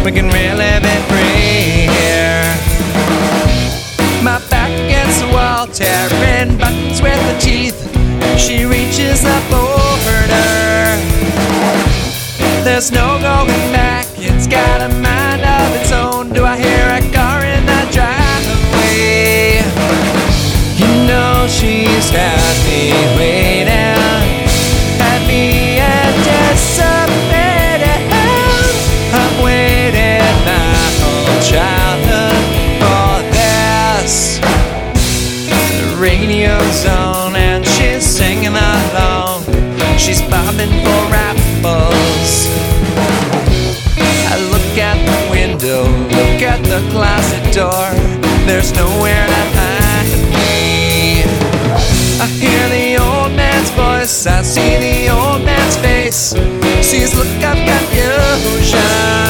we can really be free here. My back against the wall, tearing buttons with her teeth. She reaches up over her. There's no going back, it's got a mind of its own. Do I hear a car in the driveway? You know she's had me waiting, had me anticipating. I've waited my whole childhood for this. The radio's on and she's singing along. She's bobbing for apples. I look at the window, look at the closet door. There's nowhere to hide me. I hear the old man's voice, I see the old man's face. Sees look of confusion.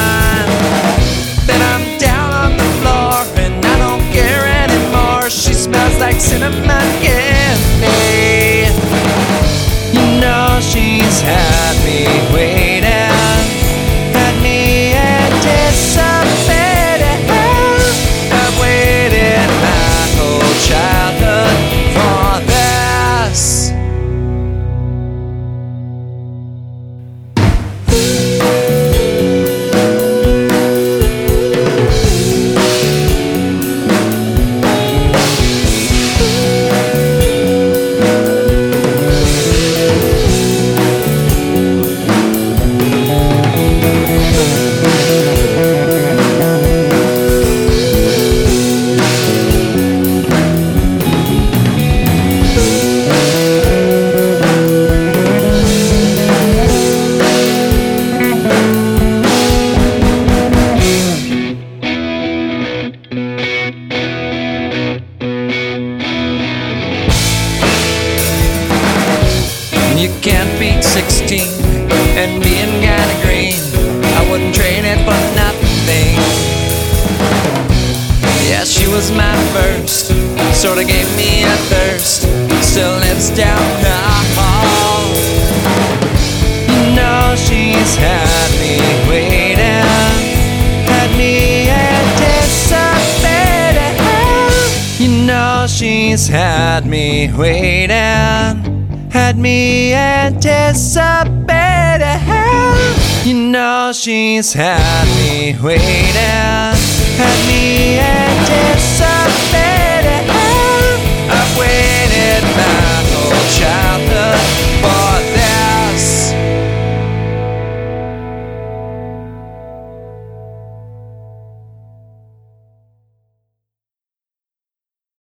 Then I'm down on the floor and I don't care anymore. She smells like cinnamon candy. You know she's had me waiting, had me anticipating. I've waited my whole childhood for this. You can't beat 16 and being kinda green. I wouldn't trade it for nothing. Yeah, she was my first, sorta gave me a thirst. Still lives down the hall. You know she's had me waiting, had me anticipating. You know she's had me waiting, had me anticipating. You know she's had me waiting.